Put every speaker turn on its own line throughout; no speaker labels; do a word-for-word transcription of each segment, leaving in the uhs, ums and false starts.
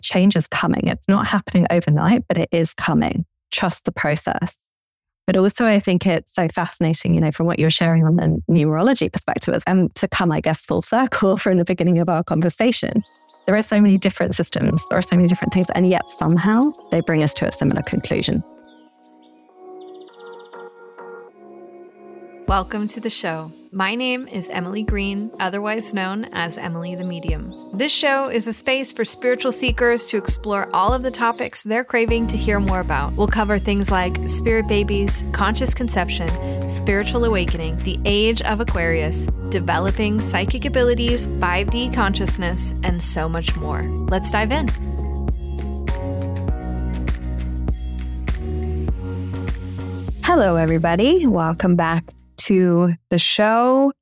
change is coming. It's not happening overnight, but it is coming. Trust the process. But also, I think it's so fascinating, you know, from what you're sharing on the numerology perspective, and to come, I guess, full circle from the beginning of our conversation. There are so many different systems, there are so many different things, and yet somehow they bring us to a similar conclusion.
Welcome to the show. My name is Emily Green, otherwise known as Emily the Medium. This show is a space for spiritual seekers to explore all of the topics they're craving to hear more about. We'll cover things like spirit babies, conscious conception, spiritual awakening, the age of Aquarius, developing psychic abilities, five D consciousness, and so much more. Let's dive in.
Hello, everybody. Welcome back to the show.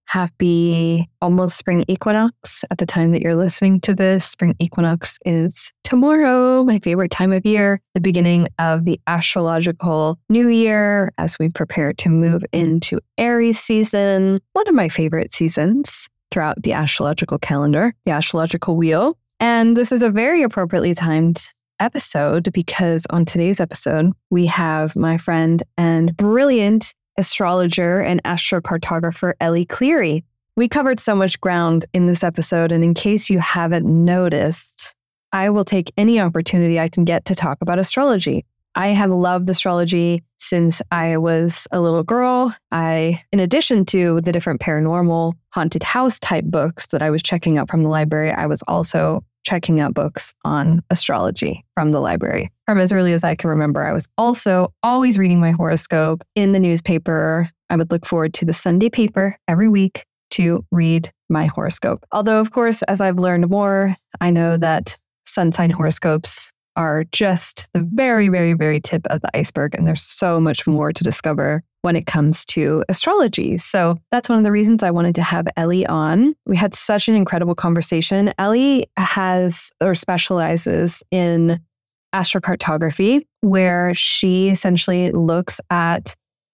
Happy almost spring equinox at the time that you're listening to this. Spring equinox is tomorrow, my favorite time of year, the beginning of the astrological new year as we prepare to move into Aries season, one of my favorite seasons throughout the astrological calendar, the astrological wheel. And this is a very appropriately timed episode because on today's episode, we have my friend and brilliant astrologer and astrocartographer, Ellie Cleary. We covered so much ground in this episode, and in case you haven't noticed, I will take any opportunity I can get to talk about astrology. I have loved astrology since I was a little girl. I, in addition to the different paranormal haunted house type books that I was checking out from the library, I was also checking out books on astrology from the library. From as early as I can remember, I was also always reading my horoscope in the newspaper. I would look forward to the Sunday paper every week to read my horoscope. Although, of course, as I've learned more, I know that sun sign horoscopes are just the very, very, very tip of the iceberg. And there's so much more to discover when it comes to astrology. So that's one of the reasons I wanted to have Ellie on. We had such an incredible conversation. Ellie has or specializes in astrocartography, where she essentially looks at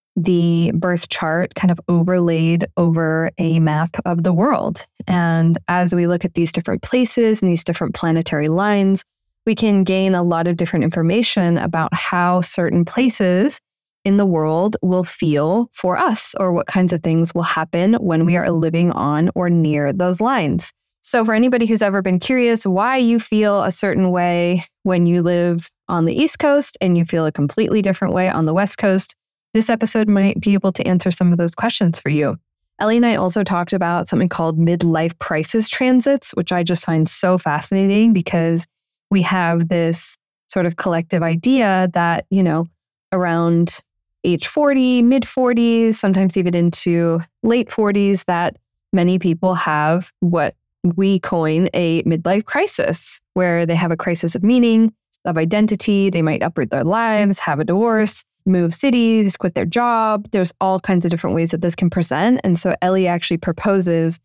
the birth chart kind of overlaid over a map of the world. And as we look at these different places and these different planetary lines, we can gain a lot of different information about how certain places in the world will feel for us, or what kinds of things will happen when we are living on or near those lines. So for anybody who's ever been curious why you feel a certain way when you live on the East Coast and you feel a completely different way on the West Coast, this episode might be able to answer some of those questions for you. Ellie and I also talked about something called midlife crisis transits, which I just find so fascinating because we have this sort of collective idea that, you know, around age forty, mid forties, sometimes even into late forties, that many people have what we coin a midlife crisis, where they have a crisis of meaning, of identity. They might uproot their lives, have a divorce, move cities, quit their job. There's all kinds of different ways that this can present. And so Ellie actually proposes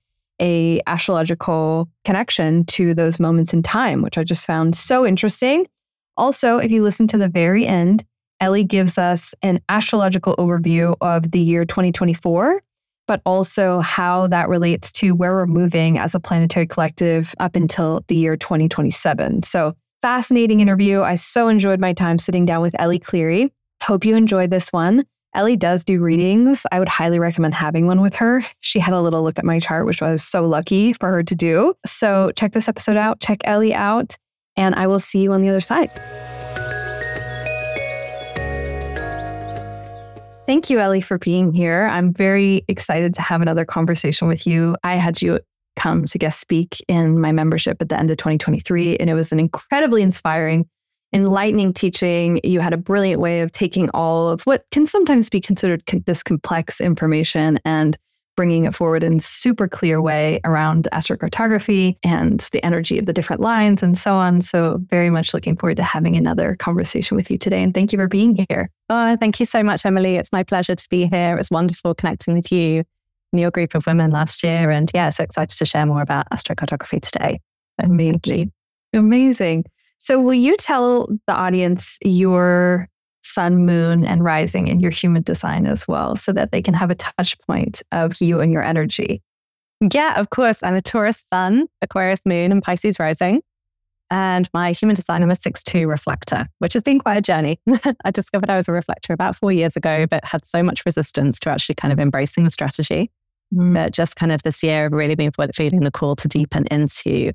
a astrological connection to those moments in time, which I just found so interesting. Also, if you listen to the very end, Ellie gives us an astrological overview of the year twenty twenty-four, but also how that relates to where we're moving as a planetary collective up until the year twenty twenty-seven. So fascinating interview. I so enjoyed my time sitting down with Ellie Cleary. Hope you enjoyed this one. Ellie does do readings. I would highly recommend having one with her. She had a little look at my chart, which I was so lucky for her to do. So check this episode out, check Ellie out, and I will see you on the other side. Thank you, Ellie, for being here. I'm very excited to have another conversation with you. I had you come to guest speak in my membership at the end of twenty twenty-three, and it was an incredibly inspiring, enlightening teaching. You had a brilliant way of taking all of what can sometimes be considered con- this complex information and bringing it forward in a super clear way around astrocartography and the energy of the different lines and so on. So very much looking forward to having another conversation with you today. And thank you for being here.
Oh, thank you so much, Emily. It's my pleasure to be here. It was wonderful connecting with you and your group of women last year. And yeah, so excited to share more about astrocartography today.
Amazing. Amazing. So will you tell the audience your sun, moon, and rising in your human design as well, so that they can have a touch point of you and your energy?
Yeah, of course. I'm a Taurus sun, Aquarius moon, and Pisces rising. And my human design, I'm a six two reflector, which has been quite a journey. I discovered I was a reflector about four years ago, but had so much resistance to actually kind of embracing the strategy. Mm. But just kind of this year, I've really been feeling the call to deepen into,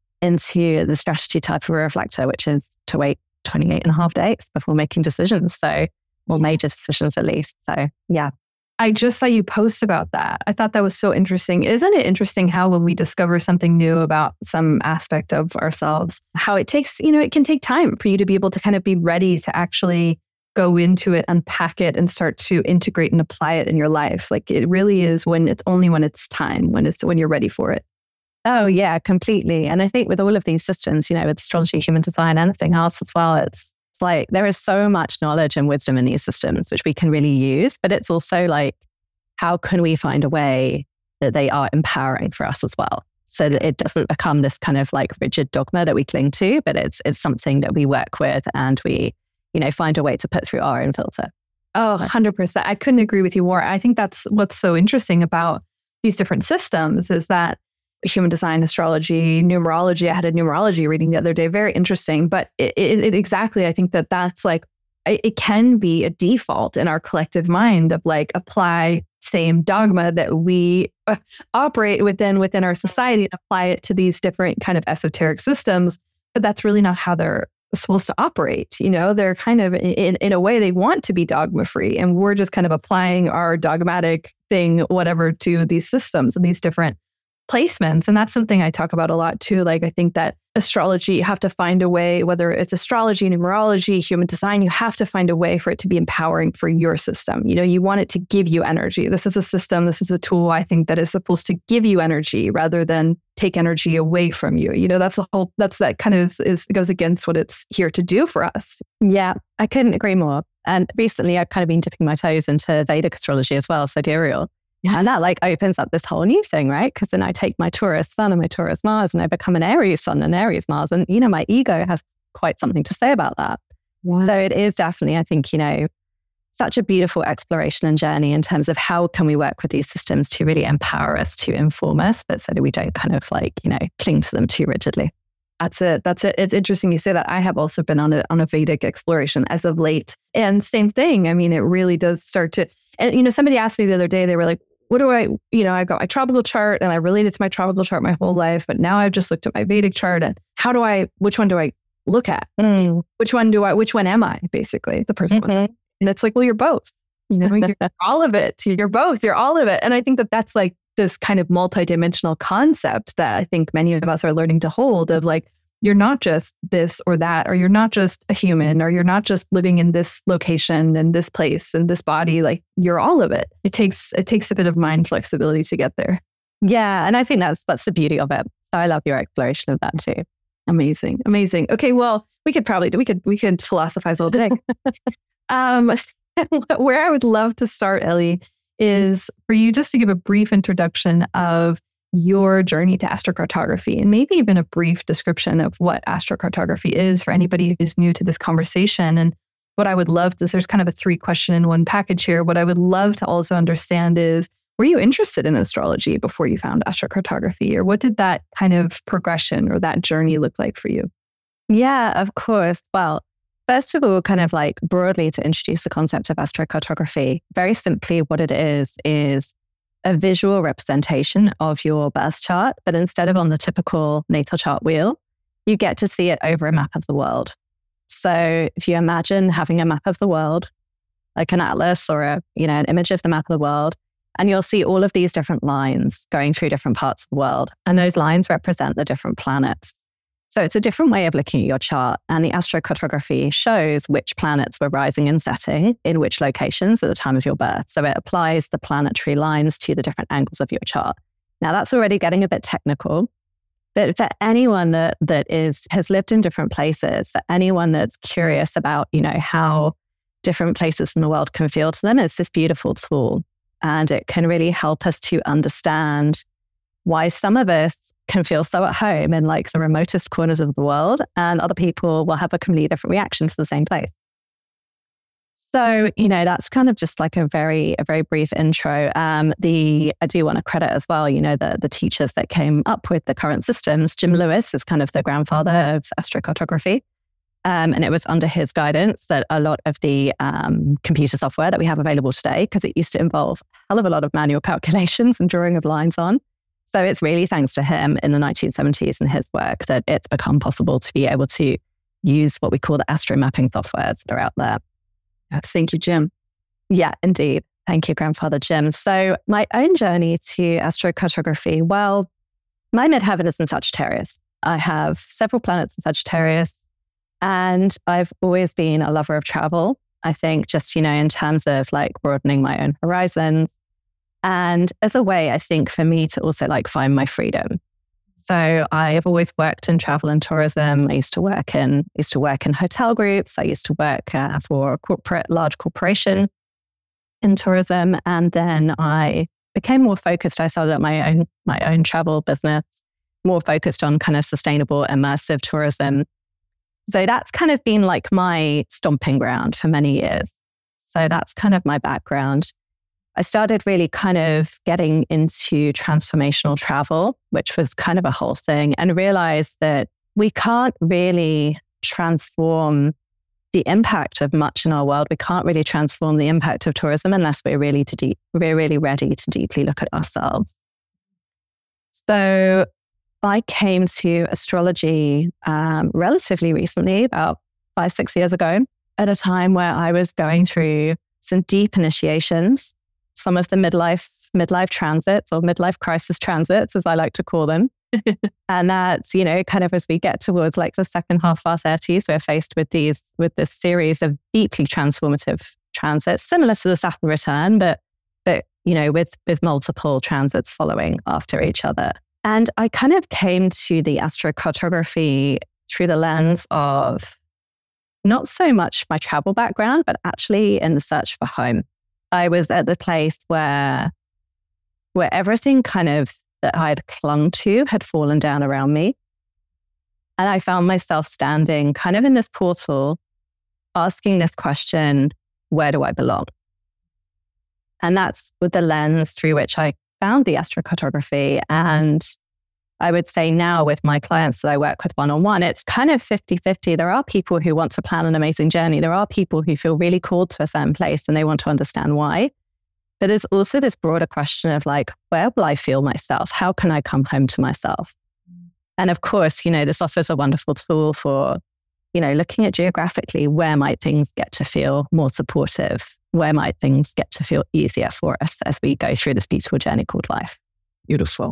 into the strategy type of a reflector, which is to wait twenty-eight and a half days before making decisions. So, or major decisions at least. So yeah.
I just saw you post about that. I thought that was so interesting. Isn't it interesting how when we discover something new about some aspect of ourselves, how it takes, you know, it can take time for you to be able to kind of be ready to actually go into it, unpack it, and start to integrate and apply it in your life. Like it really is when it's only when it's time, when it's when you're ready for it.
Oh yeah, completely. And I think with all of these systems, you know, with astrology, human design, anything else as well, it's It's like there is so much knowledge and wisdom in these systems, which we can really use. But it's also like, how can we find a way that they are empowering for us as well? So that it doesn't become this kind of like rigid dogma that we cling to, but it's it's something that we work with and we, you know, find a way to put through our own filter.
Oh, one hundred percent. I couldn't agree with you more. I think that's what's so interesting about these different systems is that human design, astrology, numerology. I had a numerology reading the other day. Very interesting. But it, it, it exactly, I think that that's like, it, it can be a default in our collective mind of like apply same dogma that we uh, operate within within our society and apply it to these different kind of esoteric systems. But that's really not how they're supposed to operate. You know, they're kind of in, in a way they want to be dogma free. And we're just kind of applying our dogmatic thing, whatever, to these systems and these different placements. And that's something I talk about a lot too. Like, I think that astrology, you have to find a way, whether it's astrology, numerology, human design, you have to find a way for it to be empowering for your system. You know, you want it to give you energy. This is a system, this is a tool, I think, that is supposed to give you energy rather than take energy away from you. You know, that's the whole, that's that kind of is, is goes against what it's here to do for us.
Yeah, I couldn't agree more. And recently I've kind of been dipping my toes into Vedic astrology as well, sidereal. Yes. And that like opens up this whole new thing, right? Because then I take my Taurus Sun and my Taurus Mars and I become an Aries Sun and Aries Mars. And, you know, my ego has quite something to say about that. Yes. So it is definitely, I think, you know, such a beautiful exploration and journey in terms of how can we work with these systems to really empower us, to inform us, but so that we don't kind of like, you know, cling to them too rigidly.
That's it. That's it. It's interesting you say that. I have also been on a on a Vedic exploration as of late. And same thing. I mean, it really does start to, and, you know, somebody asked me the other day, they were like, what do I, you know, I got my tropical chart and I related to my tropical chart my whole life, but now I've just looked at my Vedic chart and how do I, which one do I look at? Mm. Which one do I, which one am I, basically, the person mm-hmm. was. And it's like, well, you're both, you know, you're all of it. You're both, you're all of it. And I think that that's like this kind of multidimensional concept that I think many of us are learning to hold of like, you're not just this or that, or you're not just a human, or you're not just living in this location and this place and this body. Like you're all of it. It takes it takes a bit of mind flexibility to get there.
Yeah, and I think that's that's the beauty of it. So I love your exploration of that too.
Amazing, amazing. Okay, well, we could probably we could we could philosophize all day. um, where I would love to start, Ellie, is for you just to give a brief introduction of your journey to astrocartography, and maybe even a brief description of what astrocartography is for anybody who's new to this conversation. And what I would love to, there's kind of a three question in one package here. What I would love to also understand is, were you interested in astrology before you found astrocartography, or what did that kind of progression or that journey look like for you?
Yeah, of course. Well, first of all, kind of like broadly to introduce the concept of astrocartography, very simply what it is, is a visual representation of your birth chart, but instead of on the typical natal chart wheel, you get to see it over a map of the world. So if you imagine having a map of the world, like an atlas or a, you know, an image of the map of the world, and you'll see all of these different lines going through different parts of the world. And those lines represent the different planets. So it's a different way of looking at your chart. And the astrocartography shows which planets were rising and setting in which locations at the time of your birth. So it applies the planetary lines to the different angles of your chart. Now that's already getting a bit technical, but for anyone that that is has lived in different places, for anyone that's curious about, you know, how different places in the world can feel to them, it's this beautiful tool. And it can really help us to understand why some of us can feel so at home in like the remotest corners of the world, and other people will have a completely different reaction to the same place. So, you know, that's kind of just like a very, a very brief intro. Um, the I do want to credit as well, you know, the the teachers that came up with the current systems. Jim Lewis is kind of the grandfather of astrocartography. Um, and it was under his guidance that a lot of the um, computer software that we have available today, because it used to involve a hell of a lot of manual calculations and drawing of lines on. So it's really thanks to him in the nineteen seventies and his work that it's become possible to be able to use what we call the astro mapping softwares that are out there.
Yes, thank you, Jim.
Yeah, indeed. Thank you, Grandfather Jim. So my own journey to astrocartography, well, my midheaven is in Sagittarius. I have several planets in Sagittarius, and I've always been a lover of travel. I think just, you know, in terms of like broadening my own horizons, and as a way, I think, for me to also like find my freedom. So I've always worked in travel and tourism. I used to work in used to work in hotel groups. I used to work uh, for a corporate, large corporation in tourism, and then I became more focused. I started up my own my own travel business, more focused on kind of sustainable, immersive tourism. So that's kind of been like my stomping ground for many years. So that's kind of my background. I started really kind of getting into transformational travel, which was kind of a whole thing, and realized that we can't really transform the impact of much in our world. We can't really transform the impact of tourism unless we're really to deep, we're really ready to deeply look at ourselves. So I came to astrology um, relatively recently, about five, six years ago, at a time where I was going through some deep initiations, some of the midlife midlife transits or midlife crisis transits, as I like to call them. And that's, you know, kind of as we get towards like the second half of our thirties, we're faced with these, with this series of deeply transformative transits, similar to the Saturn return, but, but you know, with, with multiple transits following after each other. And I kind of came to the astrocartography through the lens of not so much my travel background, but actually in the search for home. I was at the place where, where everything kind of that I had clung to had fallen down around me. And I found myself standing kind of in this portal, asking this question, where do I belong? And that's with the lens through which I found the astrocartography. And I would say now with my clients that I work with one-on-one, it's kind of fifty-fifty. There are people who want to plan an amazing journey. There are people who feel really called to a certain place and they want to understand why. But there's also this broader question of like, where will I feel myself? How can I come home to myself? And of course, you know, this offers a wonderful tool for, you know, looking at geographically, where might things get to feel more supportive? Where might things get to feel easier for us as we go through this beautiful journey called life?
Beautiful.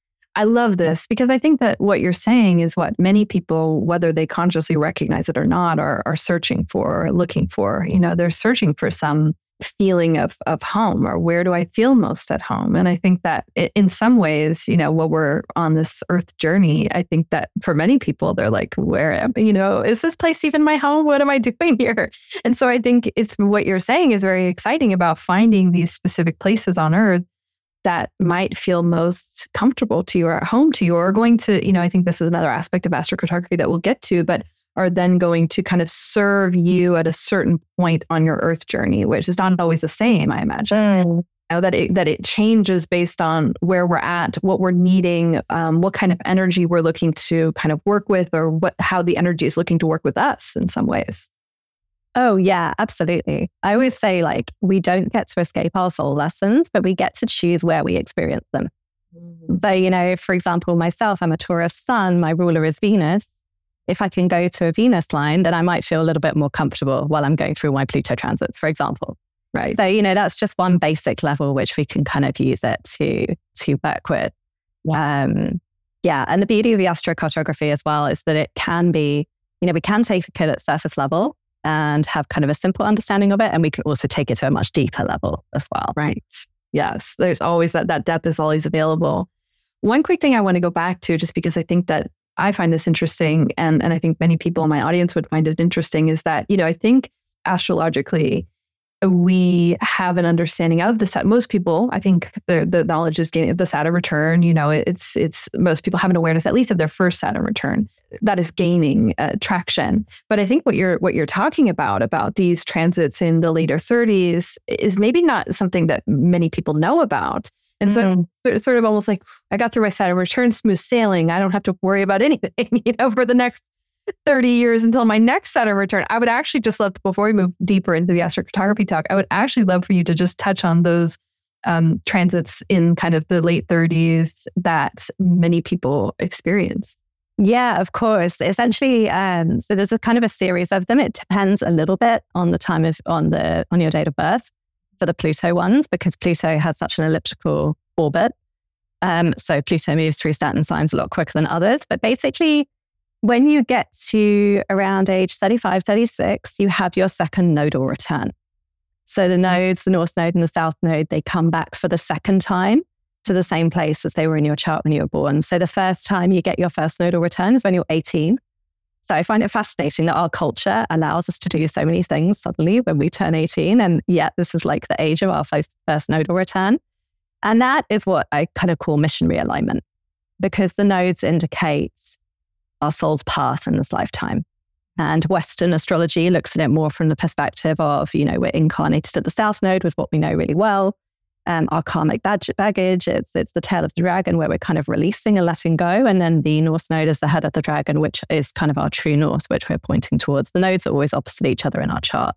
I love this because I think that what you're saying is what many people, whether they consciously recognize it or not, are, are searching for, or looking for. You know, they're searching for some feeling of of home, or where do I feel most at home? And I think that in some ways, you know, while we're on this earth journey, I think that for many people, they're like, where am I? You know, is this place even my home? What am I doing here? And so I think it's what you're saying is very exciting about finding these specific places on earth that might feel most comfortable to you or at home to you, or going to, you know, I think this is another aspect of astrocartography that we'll get to, but are then going to kind of serve you at a certain point on your earth journey, which is not always the same, I imagine. Mm. You know, that it, that it changes based on where we're at, what we're needing, um, what kind of energy we're looking to kind of work with, or what how the energy is looking to work with us in some ways.
Oh, yeah, absolutely. I always say, like, we don't get to escape our soul lessons, but we get to choose where we experience them. Mm-hmm. So, you know, for example, myself, I'm a Taurus sun, my ruler is Venus. If I can go to a Venus line, then I might feel a little bit more comfortable while I'm going through my Pluto transits, for example.
Right.
So, you know, that's just one basic level which we can kind of use it to, to work with. Yeah. Um, yeah. And the beauty of the astrocartography as well is that it can be, you know, we can take it at surface level and have kind of a simple understanding of it. And we can also take it to a much deeper level as well.
Right. Yes. There's always that, that depth is always available. One quick thing I want to go back to, just because I think that I find this interesting, and, and I think many people in my audience would find it interesting, is that, you know, I think astrologically, we have an understanding of the Saturn. Most people, I think the the knowledge is getting the Saturn return. You know, it's it's most people have an awareness at least of their first Saturn return. that is gaining uh, traction. But I think what you're what you're talking about about these transits in the later thirties is maybe not something that many people know about. And mm-hmm. so it's sort of almost like, I got through my Saturn return, smooth sailing. I don't have to worry about anything, you know, for the next thirty years until my next Saturn return. I would actually just love, before we move deeper into the astrocartography talk, I would actually love for you to just touch on those um, transits in kind of the late thirties that many people experience.
Yeah, of course. Essentially, um, so there's a kind of a series of them. It depends a little bit on the time of, on the, on your date of birth for the Pluto ones, because Pluto has such an elliptical orbit. Um, so Pluto moves through certain signs a lot quicker than others. But basically, when you get to around age thirty-five, thirty-six, you have your second nodal return. So the nodes, the North Node and the South Node, they come back for the second time to the same place as they were in your chart when you were born. So the first time you get your first nodal return is when you're eighteen. So I find it fascinating that our culture allows us to do so many things suddenly when we turn eighteen. And yet this is like the age of our first, first nodal return. And that is what I kind of call mission realignment, because the nodes indicate our soul's path in this lifetime. And Western astrology looks at it more from the perspective of, you know, we're incarnated at the South Node with what we know really well. Um, our karmic bag- baggage, it's it's the tail of the dragon where we're kind of releasing and letting go. And then the North Node is the head of the dragon, which is kind of our true north, which we're pointing towards. The nodes are always opposite each other in our chart.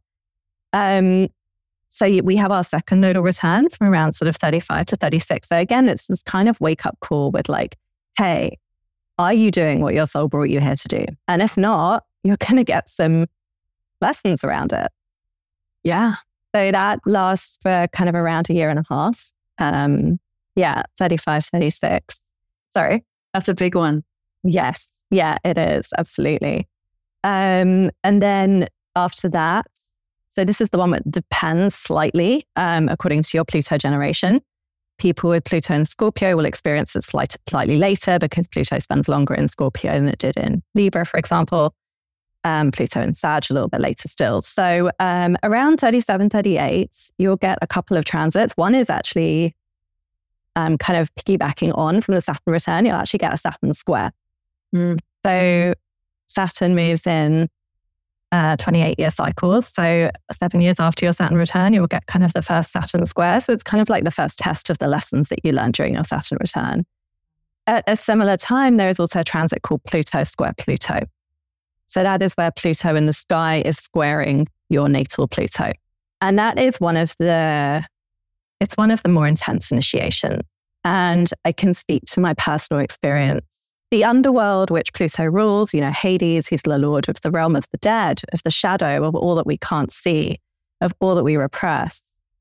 Um, so we have our second nodal return from around sort of thirty-five to thirty-six. So again, it's this kind of wake up call with like, hey, are you doing what your soul brought you here to do? And if not, you're going to get some lessons around it.
Yeah.
So that lasts for kind of around a year and a half. Um, yeah, thirty-five, thirty-six. Sorry.
That's a big one.
Yes. Yeah, it is. Absolutely. Um, and then after that, so this is the one that depends slightly um, according to your Pluto generation. People with Pluto in Scorpio will experience it slight, slightly later because Pluto spends longer in Scorpio than it did in Libra, for example. Um, Pluto and Sag a little bit later still. So um, around thirty-seven, thirty-eight, you'll get a couple of transits. One is actually um, kind of piggybacking on from the Saturn return. You'll actually get a Saturn square. Mm. So Saturn moves in uh, twenty-eight year cycles. So seven years after your Saturn return, you'll get kind of the first Saturn square. So it's kind of like the first test of the lessons that you learned during your Saturn return. At a similar time, there is also a transit called Pluto square Pluto. So that is where Pluto in the sky is squaring your natal Pluto. And that is one of the, it's one of the more intense initiations. And I can speak to my personal experience. The underworld, which Pluto rules, you know, Hades, he's the lord of the realm of the dead, of the shadow, of all that we can't see, of all that we repress.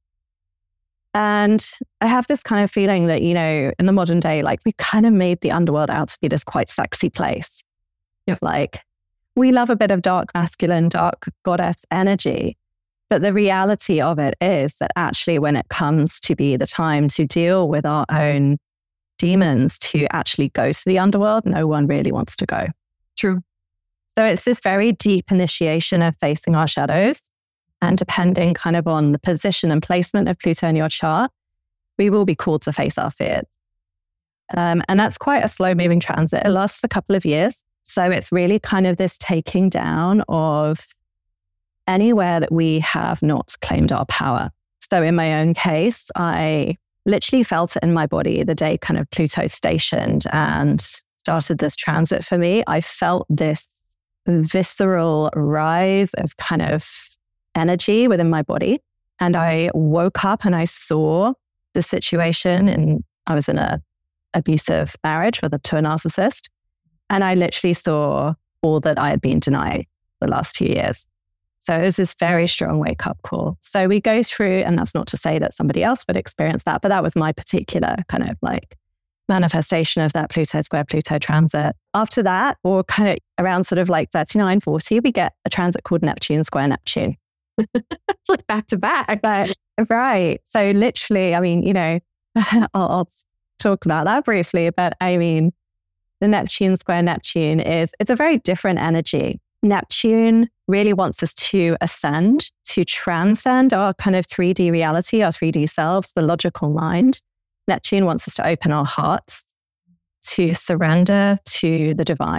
And I have this kind of feeling that, you know, in the modern day, like we kind of made the underworld out to be this quite sexy place. Yep. Like, we love a bit of dark masculine, dark goddess energy. But the reality of it is that actually when it comes to be the time to deal with our own demons, to actually go to the underworld, no one really wants to go.
True.
So it's this very deep initiation of facing our shadows. And depending kind of on the position and placement of Pluto in your chart, we will be called to face our fears. Um, and that's quite a slow moving transit. It lasts a couple of years. So it's really kind of this taking down of anywhere that we have not claimed our power. So in my own case, I literally felt it in my body the day kind of Pluto stationed and started this transit for me. I felt this visceral rise of kind of energy within my body. And I woke up and I saw the situation, and I was in an abusive marriage with a, to a narcissist. And I literally saw all that I had been denying the last few years. So it was this very strong wake-up call. So we go through, and that's not to say that somebody else would experience that, but that was my particular kind of like manifestation of that Pluto square Pluto transit. After that, or kind of around sort of like thirty-nine, forty, we get a transit called Neptune square Neptune.
It's like back to back.
But, right. So literally, I mean, you know, I'll, I'll talk about that briefly, but I mean, the Neptune square Neptune is, it's a very different energy. Neptune really wants us to ascend, to transcend our kind of three D reality, our three D selves, the logical mind. Neptune wants us to open our hearts, to surrender to the divine.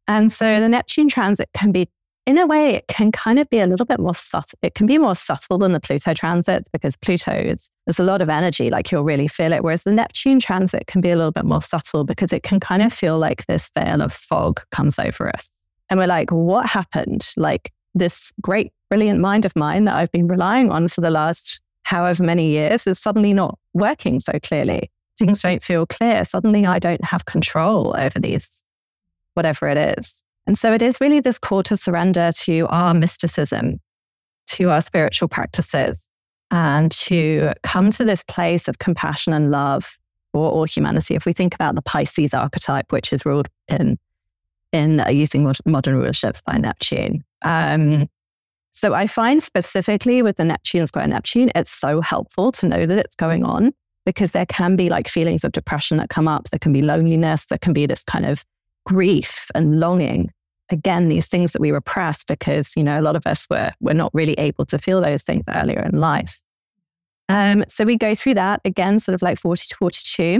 And so the Neptune transit can be, in a way, it can kind of be a little bit more subtle. It can be more subtle than the Pluto transits because Pluto is, there's a lot of energy, like you'll really feel it. Whereas the Neptune transit can be a little bit more subtle because it can kind of feel like this veil of fog comes over us. And we're like, what happened? Like this great, brilliant mind of mine that I've been relying on for the last however many years is suddenly not working so clearly. Things don't feel clear. Suddenly I don't have control over these, whatever it is. And so it is really this call to surrender to our mysticism, to our spiritual practices, and to come to this place of compassion and love for all humanity. If we think about the Pisces archetype, which is ruled in, in uh, using modern rulerships by Neptune. Um, so I find specifically with the Neptune square Neptune, it's so helpful to know that it's going on because there can be like feelings of depression that come up. There can be loneliness. There can be this kind of grief and longing. Again, these things that we repress because, you know, a lot of us were, were not really able to feel those things earlier in life. Um, so we go through that again, sort of like forty to forty-two.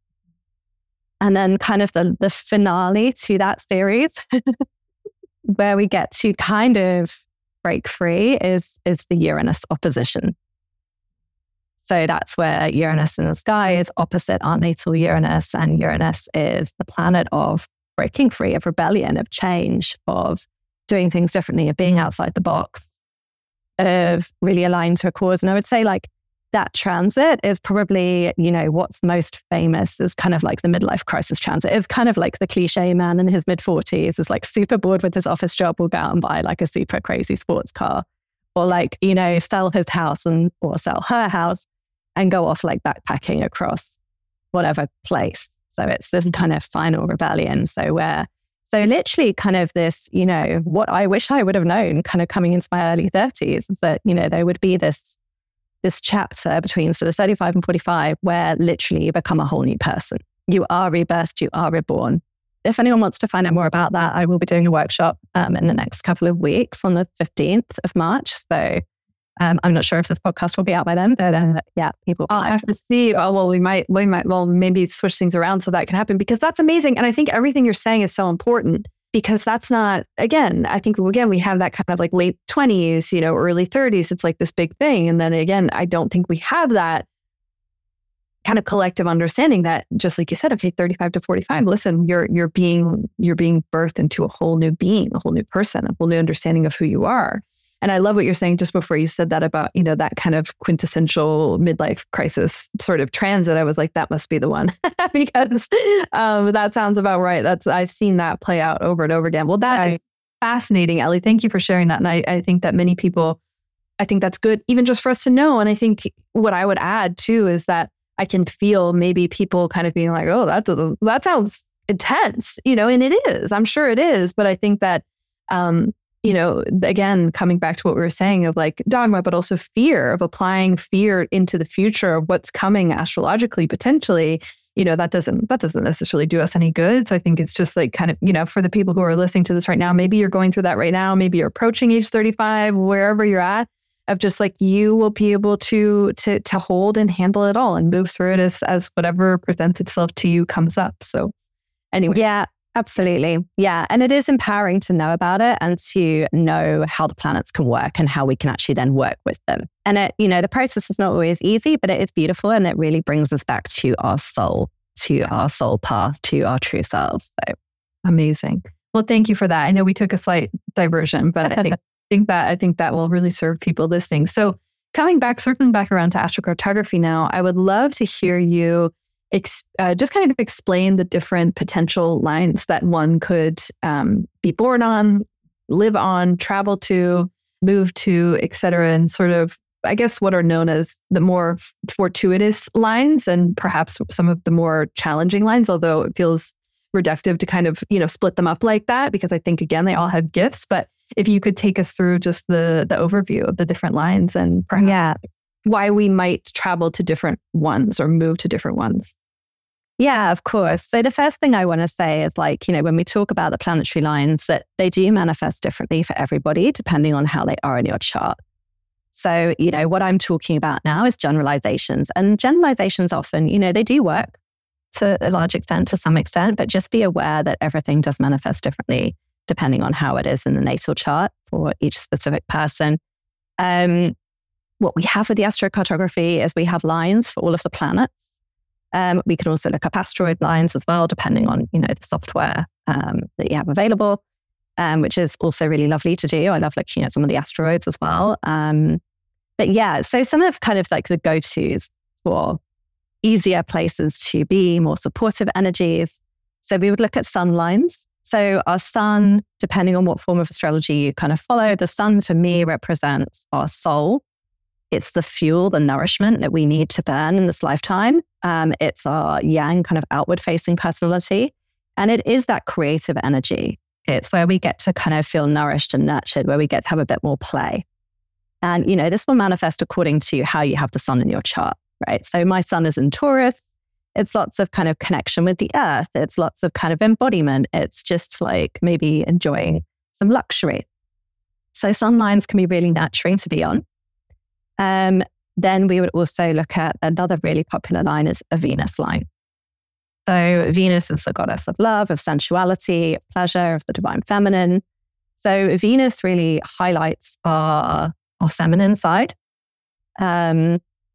And then kind of the, the finale to that series where we get to kind of break free is, is the Uranus opposition. So that's where Uranus in the sky is opposite our natal Uranus, and Uranus is the planet of breaking free, of rebellion, of change, of doing things differently, of being outside the box, of really aligned to a cause. And I would say like that transit is probably, you know, what's most famous is kind of like the midlife crisis transit. It's kind of like the cliche man in his mid forties is like super bored with his office job, will go out and buy like a super crazy sports car, or like, you know, sell his house and or sell her house and go off like backpacking across whatever place. So it's this kind of final rebellion. So where, so literally kind of this, you know, what I wish I would have known kind of coming into my early thirties is that, you know, there would be this, this chapter between sort of thirty-five and forty-five where literally you become a whole new person. You are rebirthed, you are reborn. If anyone wants to find out more about that, I will be doing a workshop um, in the next couple of weeks on the fifteenth of March. So Um, I'm not sure if this podcast will be out by then, but uh, yeah, people.
I'll have to see. Oh, well, we might, we might, well, maybe switch things around so that can happen because that's amazing. And I think everything you're saying is so important because that's not, again, I think, again, we have that kind of like late twenties, you know, early thirties. It's like this big thing. And then again, I don't think we have that kind of collective understanding that just like you said, okay, thirty-five to forty-five, listen, you're, you're being, you're being birthed into a whole new being, a whole new person, a whole new understanding of who you are. And I love what you're saying just before you said that about, you know, that kind of quintessential midlife crisis sort of transit. I was like, that must be the one because um, that sounds about right. That's I've seen that play out over and over again. Well, that right. is fascinating, Ellie. Thank you for sharing that. And I, I think that many people, I think that's good, even just for us to know. And I think what I would add too is that I can feel maybe people kind of being like, oh, that doesn't, that sounds intense, you know, and it is. I'm sure it is. But I think that, um, you know, again, coming back to what we were saying of like dogma, but also fear of applying fear into the future of what's coming astrologically, potentially, you know, that doesn't, that doesn't necessarily do us any good. So I think it's just like kind of, you know, for the people who are listening to this right now, maybe you're going through that right now, maybe you're approaching age thirty-five, wherever you're at, of just like, you will be able to, to, to hold and handle it all and move through it as, as whatever presents itself to you comes up. So anyway.
Yeah. Absolutely. Yeah. And it is empowering to know about it and to know how the planets can work and how we can actually then work with them. And it, you know, the process is not always easy, but it is beautiful and it really brings us back to our soul, to our soul path, to our true selves. So
amazing. Well, thank you for that. I know we took a slight diversion, but I think, think that I think that will really serve people listening. So coming back, circling back around to astrocartography now, I would love to hear you Ex- uh, just kind of explain the different potential lines that one could um, be born on, live on, travel to, move to, et cetera, and sort of, I guess, what are known as the more fortuitous lines and perhaps some of the more challenging lines, although it feels reductive to kind of, you know, split them up like that, because I think, again, they all have gifts. But if you could take us through just the the overview of the different lines and perhaps yeah. why we might travel to different ones or move to different ones.
Yeah, of course. So the first thing I want to say is like, you know, when we talk about the planetary lines, that they do manifest differently for everybody, depending on how they are in your chart. So, you know, what I'm talking about now is generalizations, and generalizations often, you know, they do work. to a large extent, to some extent, but just be aware that everything does manifest differently depending on how it is in the natal chart for each specific person. Um, what we have with the astrocartography is we have lines for all of the planets. Um, we can also look up asteroid lines as well, depending on, you know, the software um, that you have available, um, which is also really lovely to do. I love looking at some of the asteroids as well. Um, but yeah, so some of kind of like the go-tos for easier places to be, more supportive energies. So we would look at sun lines. So our sun, depending on what form of astrology you kind of follow, the sun to me represents our soul. It's the fuel, the nourishment that we need to burn in this lifetime. Um, it's our yang kind of outward facing personality. And it is that creative energy. It's where we get to kind of feel nourished and nurtured, where we get to have a bit more play. And, you know, this will manifest according to how you have the sun in your chart, right? So my sun is in Taurus. It's lots of kind of connection with the earth. It's lots of kind of embodiment. It's just like maybe enjoying some luxury. So sun lines can be really nurturing to be on. Um, then we would also look at another really popular line is a Venus line. So Venus is the goddess of love, of sensuality, of pleasure, of the divine feminine. So Venus really highlights our, our feminine side. Um,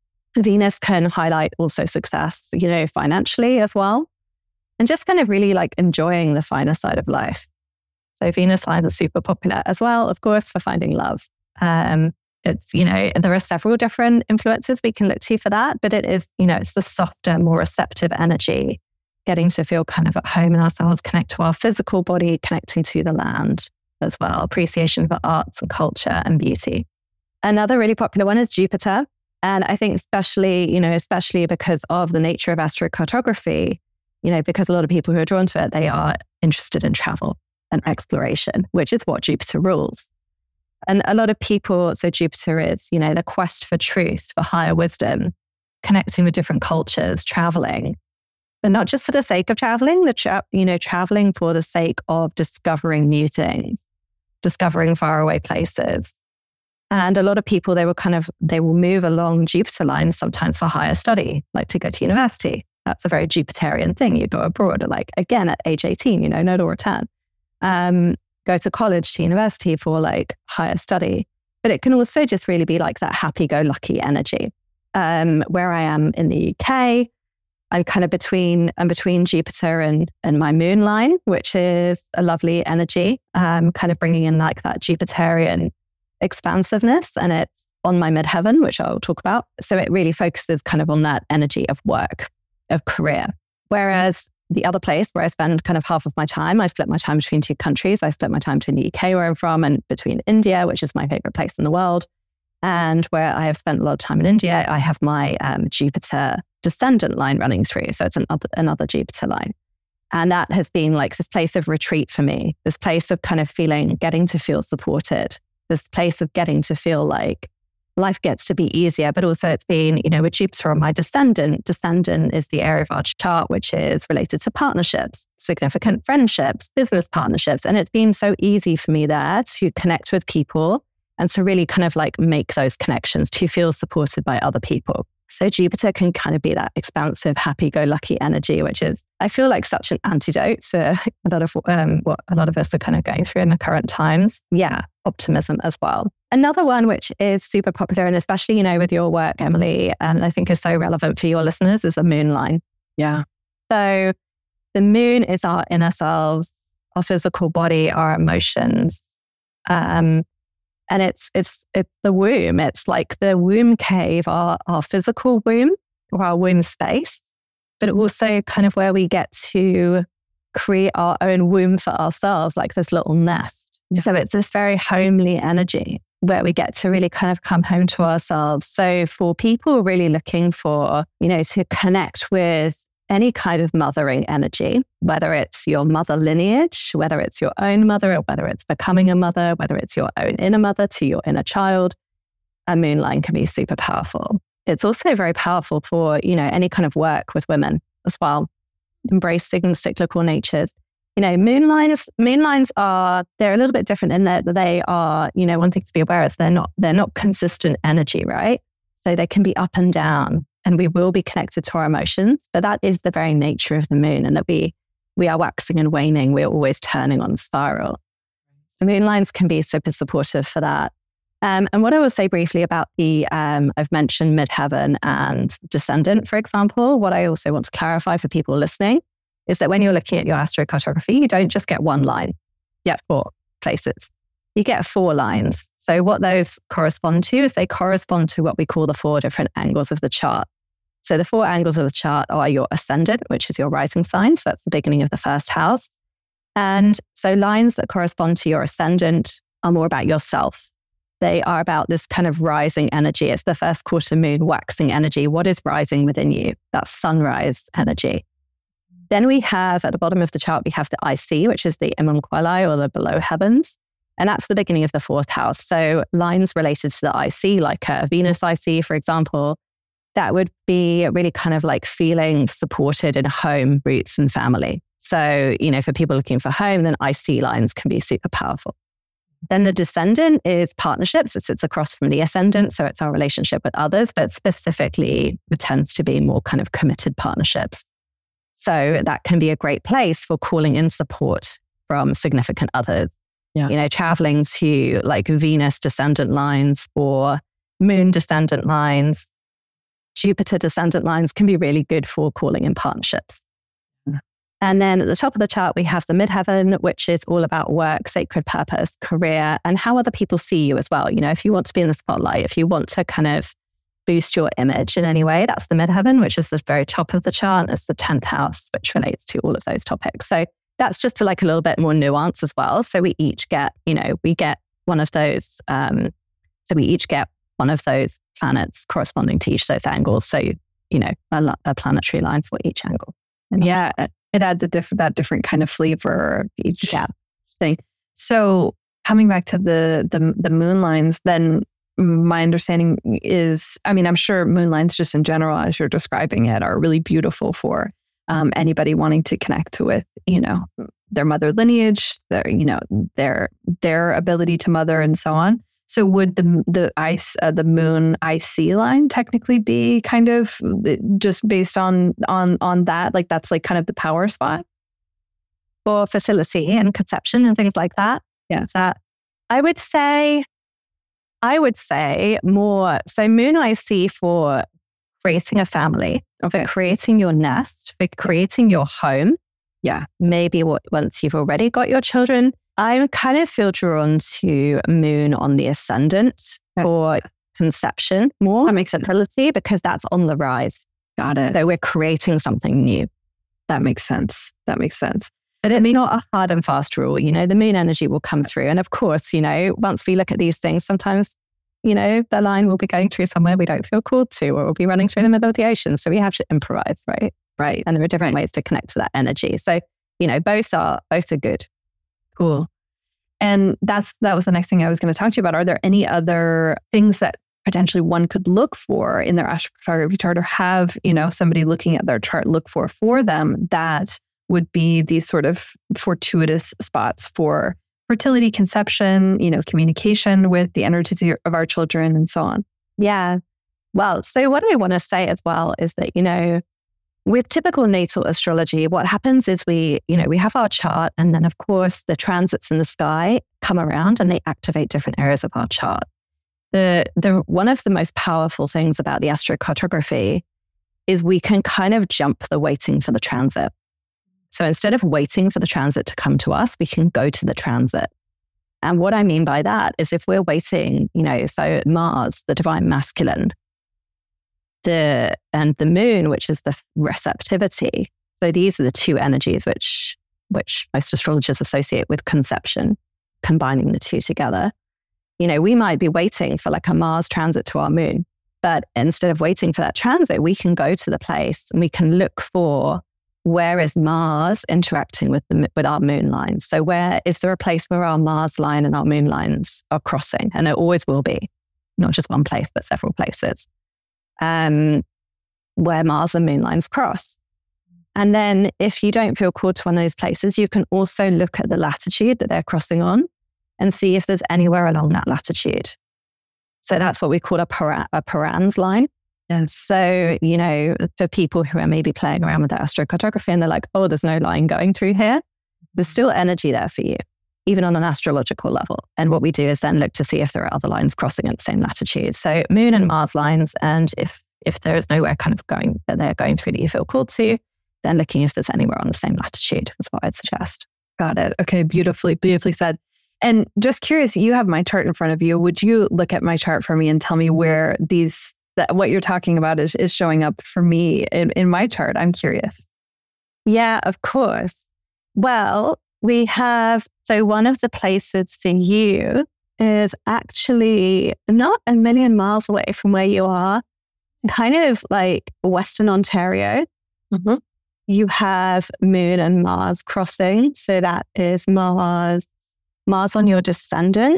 Venus can highlight also success, you know, financially as well. And just kind of really like enjoying the finer side of life. So Venus lines are super popular as well, of course, for finding love. Um, It's, you know, there are several different influences we can look to for that, but it is, you know, it's the softer, more receptive energy, getting to feel kind of at home in ourselves, connect to our physical body, connecting to the land as well, appreciation for arts and culture and beauty. Another really popular one is Jupiter. And I think especially, you know, especially because of the nature of astrocartography, you know, because a lot of people who are drawn to it, they are interested in travel and exploration, which is what Jupiter rules. And a lot of people, so Jupiter is, you know, the quest for truth, for higher wisdom, connecting with different cultures, traveling, but not just for the sake of traveling, the tra- you know, traveling for the sake of discovering new things, discovering faraway places. And a lot of people, they will kind of, they will move along Jupiter lines sometimes for higher study, like to go to university. That's a very Jupiterian thing. You go abroad, like again at age eighteen, you know, no to return. Um, go to college, to university for like higher study. But it can also just really be like that happy-go-lucky energy. Um, where I am in the U K, I'm kind of between, I'm between Jupiter and, and my moon line, which is a lovely energy, um, kind of bringing in like that Jupiterian expansiveness, and it's on my midheaven, which I'll talk about. So it really focuses kind of on that energy of work, of career. Whereas the other place where I spend kind of half of my time, I split my time between two countries. I split my time between the U K, where I'm from, and between India, which is my favorite place in the world. And where I have spent a lot of time in India, I have my um, Jupiter descendant line running through. So it's another, another Jupiter line. And that has been like this place of retreat for me, this place of kind of feeling, getting to feel supported, this place of getting to feel like life gets to be easier. But also it's been, you know, with Jupiter on my descendant, descendant is the area of our chart which is related to partnerships, significant friendships, business partnerships. And it's been so easy for me there to connect with people and to really kind of like make those connections, to feel supported by other people. So Jupiter can kind of be that expansive, happy-go-lucky energy, which is, I feel like such an antidote to a lot of um, what a lot of us are kind of going through in the current times. Yeah, optimism as well. Another one which is super popular, and especially, you know, with your work, Emily, and I think is so relevant for your listeners, is a moon line.
Yeah.
So the moon is our inner selves, our physical body, our emotions. Um, And it's it's it's the womb. It's like the womb cave, our, our physical womb or our womb space, but also kind of where we get to create our own womb for ourselves, like this little nest. Yeah. So it's this very homely energy where we get to really kind of come home to ourselves. So for people really looking for, you know, to connect with any kind of mothering energy, whether it's your mother lineage, whether it's your own mother, or whether it's becoming a mother, whether it's your own inner mother to your inner child, a moon line can be super powerful. It's also very powerful for, you know, any kind of work with women as well, embracing cyclical natures. You know, moon lines, moon lines are, they're a little bit different in that they are, you know, one thing to be aware of, they're not, they're not consistent energy, right? So they can be up and down. and we will be connected to our emotions, but that is the very nature of the moon, and that we we are waxing and waning. We're always turning on spiral. The moon lines can be super supportive for that. Um, and what I will say briefly about the, um, I've mentioned midheaven and descendant, for example. What I also want to clarify for people listening is that when you're looking at your astrocartography, you don't just get one line. Yeah, four places. You get four lines. So what those correspond to is they correspond to what we call the four different angles of the chart. So the four angles of the chart are your ascendant, which is your rising sign. So that's the beginning of the first house. And so lines that correspond to your ascendant are more about yourself. They are about this kind of rising energy. It's the first quarter moon waxing energy. What is rising within you? That's sunrise energy. Then we have, at the bottom of the chart, we have the I C, which is the Imum Quelli, or the below heavens. And that's the beginning of the fourth house. So lines related to the I C, like a Venus I C, for example, that would be really kind of like feeling supported in home, roots, and family. So, you know, for people looking for home, then I C lines can be super powerful. Then the descendant is partnerships. It sits across from the ascendant. So it's our relationship with others, but specifically it tends to be more kind of committed partnerships. So that can be a great place for calling in support from significant others. Yeah. You know, traveling to like Venus descendant lines or moon descendant lines, Jupiter descendant lines can be really good for calling in partnerships. And then at the top of the chart, we have the midheaven, which is all about work, sacred purpose, career, and how other people see you as well. You know, if you want to be in the spotlight, if you want to kind of boost your image in any way, that's the midheaven, which is the very top of the chart. It's the tenth house, which relates to all of those topics. So that's just to like a little bit more nuance as well. So we each get, you know, we get one of those. Um, so we each get one of those planets corresponding to each of those angles. So, you know, a, a planetary line for each angle.
Yeah. It adds a different, that different kind of flavor of each yeah. thing. So coming back to the, the the moon lines, then my understanding is, I mean, I'm sure moon lines just in general, as you're describing it, are really beautiful for um, anybody wanting to connect with, you know, their mother lineage, their, you know, their their ability to mother and so on. So would the the ice uh, the moon I C line technically be kind of just based on on on that? Like that's like kind of the power spot
for fertility and conception and things like that.
Yes,
that I would say, I would say more. So moon I C for creating a family, okay. for creating your nest, for creating your home.
Yeah,
maybe what, once you've already got your children. I kind of feel drawn to moon on the ascendant for conception more.
That makes
fertility because that's on the rise.
Got it.
So we're creating something new.
That makes sense. That makes sense.
But it's I mean, not a hard and fast rule. You know, the moon energy will come through. And of course, you know, once we look at these things, sometimes, you know, the line will be going through somewhere we don't feel called to, or we'll be running through the middle of the ocean. So we have to improvise, right?
Right.
And there are different ways to connect to that energy. So, you know, both are both are good.
Cool. And that's that was the next thing I was going to talk to you about. Are there any other things that potentially one could look for in their astrocartography chart, or have, you know, somebody looking at their chart look for for them that would be these sort of fortuitous spots for fertility, conception, you know, communication with the energies of our children and so on?
Yeah. Well, so what I want to say as well is that, you know, with typical natal astrology, what happens is we, you know, we have our chart, and then of course the transits in the sky come around and they activate different areas of our chart. The the one of the most powerful things about the astrocartography is we can kind of jump the waiting for the transit. So instead of waiting for the transit to come to us, we can go to the transit. And what I mean by that is if we're waiting, you know, so Mars, the divine masculine, the and the moon, which is the receptivity. So these are the two energies which which most astrologers associate with conception, combining the two together. You know, we might be waiting for like a Mars transit to our moon, but instead of waiting for that transit, we can go to the place and we can look for where is Mars interacting with the with our moon lines. So where is there a place where our Mars line and our moon lines are crossing? And it always will be, not just one place, but several places. Um, where Mars and moon lines cross. And then if you don't feel called to one of those places, you can also look at the latitude that they're crossing on and see if there's anywhere along that latitude. So that's what we call a, para- a Paran's line.
Yes.
So, you know, for people who are maybe playing around with their astrocartography and they're like, oh, there's no line going through here, there's still energy there for you, even on an astrological level. And what we do is then look to see if there are other lines crossing at the same latitude. So Moon and Mars lines, and if if there is nowhere kind of going that they're going through that you feel called to, then looking if there's anywhere on the same latitude is what I'd suggest.
Got it. Okay, beautifully, beautifully said. And just curious, you have my chart in front of you. Would you look at my chart for me and tell me where these that what you're talking about is, is showing up for me in, in my chart? I'm curious.
Yeah, of course. Well, we have, so one of the places for you is actually not a million miles away from where you are, kind of like Western Ontario.
Mm-hmm.
You have Moon and Mars crossing. So that is Mars, Mars on your descendant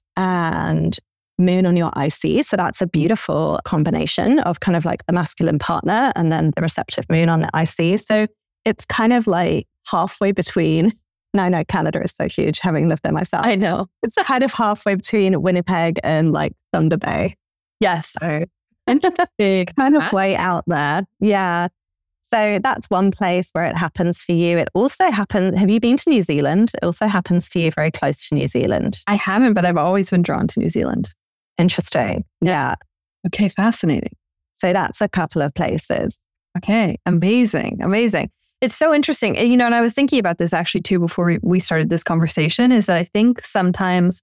and Moon on your I C. So that's a beautiful combination of kind of like the masculine partner and then the receptive Moon on the I C. So it's kind of like halfway between, and I know Canada is so huge, having lived there myself.
I know.
It's kind of halfway between Winnipeg and like Thunder Bay.
Yes.
So
Big.
kind of way out there. Yeah. So that's one place where it happens for you. It also happens, have you been to New Zealand? It also happens for you very close to New Zealand.
I haven't, but I've always been drawn to New Zealand.
Interesting. Yeah.
Okay, fascinating.
So that's a couple of places.
Okay, amazing, amazing. It's so interesting. And, you know, and I was thinking about this actually too before we, we started this conversation, is that I think sometimes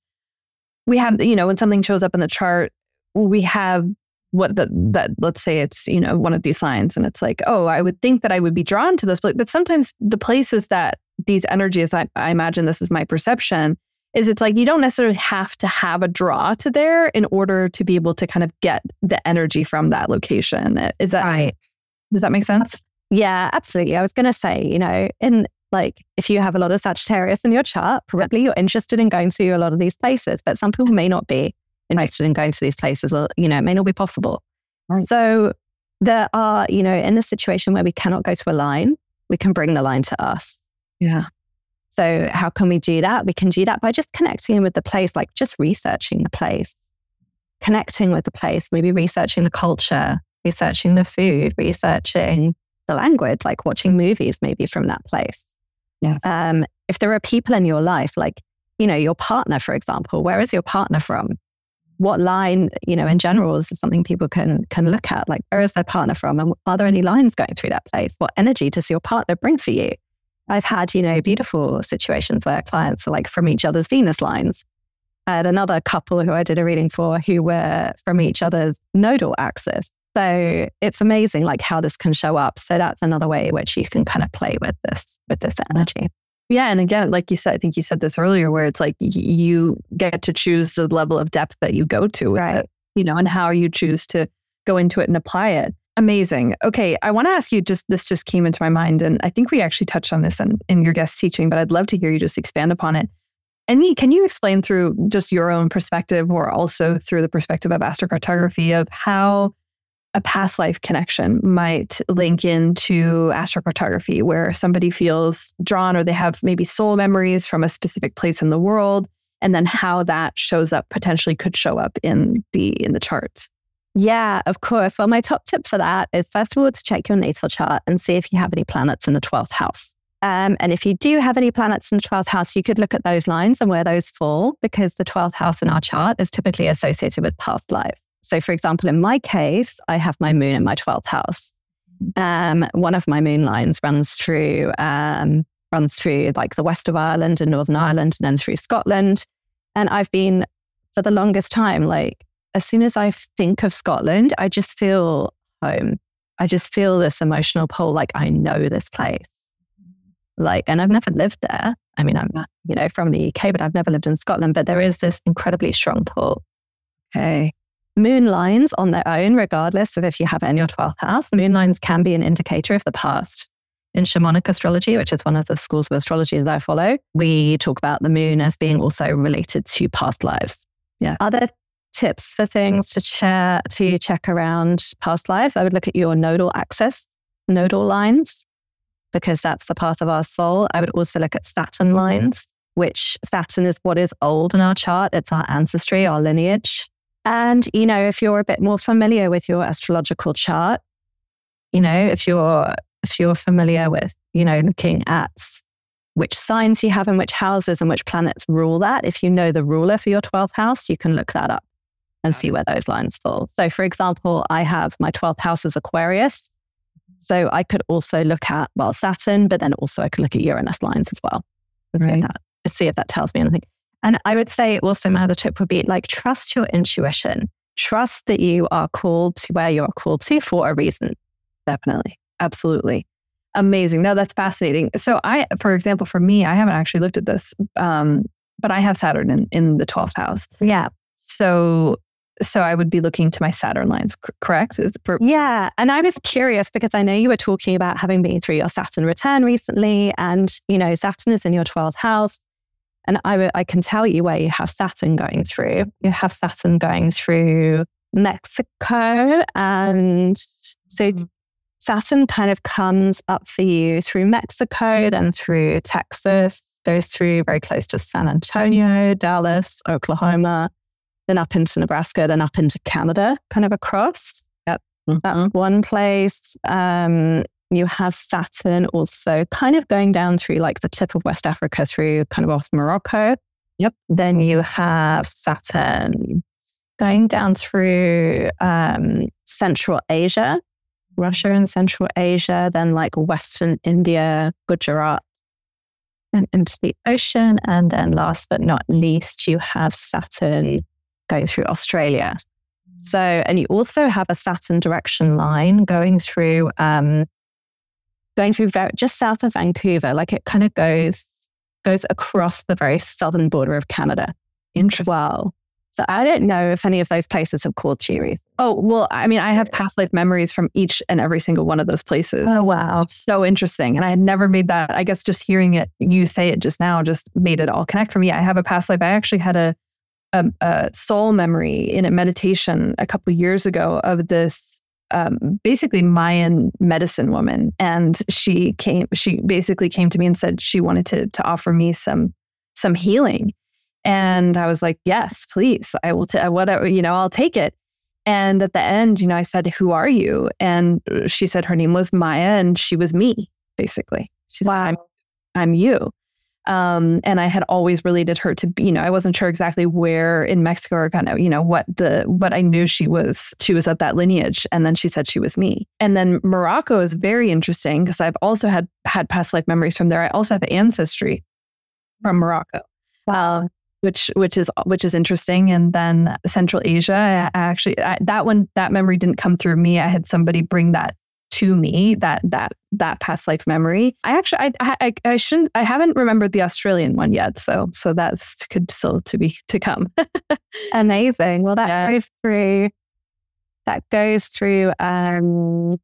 we have, you know, when something shows up in the chart, we have what the, that, let's say it's, you know, one of these signs and it's like, oh, I would think that I would be drawn to this place. But sometimes the places that these energies, I, I imagine this is my perception, is it's like you don't necessarily have to have a draw to there in order to be able to kind of get the energy from that location. Is that
right?
Does that make sense?
Yeah, absolutely. I was going to say, you know, in like if you have a lot of Sagittarius in your chart, probably you're interested in going to a lot of these places, but some people may not be interested in going to these places, or, you know, it may not be possible.
Right.
So there are, you know, in a situation where we cannot go to a line, we can bring the line to us.
Yeah.
So how can we do that? We can do that by just connecting with the place, like just researching the place, connecting with the place, maybe researching the culture, researching the food, researching the language, like watching movies maybe from that place.
Yes.
Um, if there are people in your life, like, you know, your partner, for example, where is your partner from? What line, you know, in general is something people can can look at, like where is their partner from? And are there any lines going through that place? What energy does your partner bring for you? I've had, you know, beautiful situations where clients are like from each other's Venus lines. I had another couple who I did a reading for who were from each other's nodal axis. So it's amazing like how this can show up. So that's another way in which you can kind of play with this, with this energy.
Yeah. And again, like you said, I think you said this earlier, where it's like y- you get to choose the level of depth that you go to with
Right.
it, you know, and how you choose to go into it and apply it. Amazing. Okay. I want to ask you, just this just came into my mind, and I think we actually touched on this in, in your guest teaching, but I'd love to hear you just expand upon it. And can you explain through just your own perspective, or also through the perspective of astrocartography, of how a past life connection might link into astrocartography, where somebody feels drawn or they have maybe soul memories from a specific place in the world, and then how that shows up, potentially could show up in the in the charts?
Yeah, of course. Well, my top tip for that is first of all to check your natal chart and see if you have any planets in the twelfth house. Um, and if you do have any planets in the twelfth house, you could look at those lines and where those fall, because the twelfth house in our chart is typically associated with past lives. So for example, in my case, I have my moon in my twelfth house. Um, one of my moon lines runs through, um, runs through like the west of Ireland and Northern Ireland, and then through Scotland. And I've been, for the longest time, like as soon as I think of Scotland, I just feel home. I just feel this emotional pull, like I know this place. Like, and I've never lived there. I mean, I'm, you know, from the U K, but I've never lived in Scotland, but there is this incredibly strong pull.
Okay.
Moon lines on their own, regardless of if you have it in your twelfth house, moon lines can be an indicator of the past. In shamanic astrology, which is one of the schools of astrology that I follow, we talk about the moon as being also related to past lives.
Yeah.
Other tips for things to share, to check around past lives, I would look at your nodal axis, nodal lines, because that's the path of our soul. I would also look at Saturn lines, which Saturn is what is old in our chart. It's our ancestry, our lineage. And, you know, if you're a bit more familiar with your astrological chart, you know, if you're, if you're familiar with, you know, looking at which signs you have in which houses and which planets rule that, if you know the ruler for your twelfth house, you can look that up and see where those lines fall. So for example, I have my twelfth house as Aquarius. So I could also look at, well, Saturn, but then also I could look at Uranus lines as well. And right. see, if that, see if that tells me anything. And I would say also my other tip would be like, trust your intuition. Trust that you are called to where you're called to for a reason.
Definitely. Absolutely. Amazing. No, that's fascinating. So I, for example, for me, I haven't actually looked at this, um, but I have Saturn in, in the twelfth house.
Yeah.
So So I would be looking to my Saturn lines, correct? Is for-
yeah. And I was curious because I know you were talking about having been through your Saturn return recently. And, you know, Saturn is in your twelfth house. And I, w- I can tell you where you have Saturn going through. You have Saturn going through Mexico. And so Saturn kind of comes up for you through Mexico, then through Texas, goes through very close to San Antonio, Dallas, Oklahoma, then up into Nebraska, then up into Canada, kind of across. Yep. Mm-hmm. That's one place. Um, you have Saturn also kind of going down through like the tip of West Africa through kind of off Morocco.
Yep.
Then you have Saturn going down through um, Central Asia, Russia and Central Asia, then like Western India, Gujarat, and into the ocean. And then last but not least, you have Saturn going through Australia. So, and you also have a Saturn direction line going through, um, going through very, just south of Vancouver. Like it kind of goes, goes across the very southern border of Canada.
Interesting.
Well, so I don't know if any of those places have called to you recently.
Oh, well, I mean, I have past life memories from each and every single one of those places.
Oh, wow.
So interesting. And I had never made that, I guess just hearing it, you say it just now, just made it all connect for me. I have a past life. I actually had a A, a soul memory in a meditation a couple of years ago of this um, basically Mayan medicine woman. And she came, she basically came to me and said she wanted to to offer me some some healing. And I was like, yes, please, I will, t- whatever, you know, I'll take it. And at the end, you know, I said, who are you? And she said her name was Maya and she was me, basically. She
wow.
said, I'm, I'm you. Um, and I had always related her to, you know, I wasn't sure exactly where in Mexico or kind of, you know, what the, but I knew she was, she was of that lineage. And then she said she was me. And then Morocco is very interesting because I've also had, had past life memories from there. I also have ancestry from Morocco, um, which, which is, which is interesting. And then Central Asia, I actually, I, that one, that memory didn't come through me. I had somebody bring that to me, that that that past life memory. I actually I, I I shouldn't I haven't remembered the Australian one yet, so so that's could still to be to come.
Amazing. Well, that
yeah.
goes through that goes through um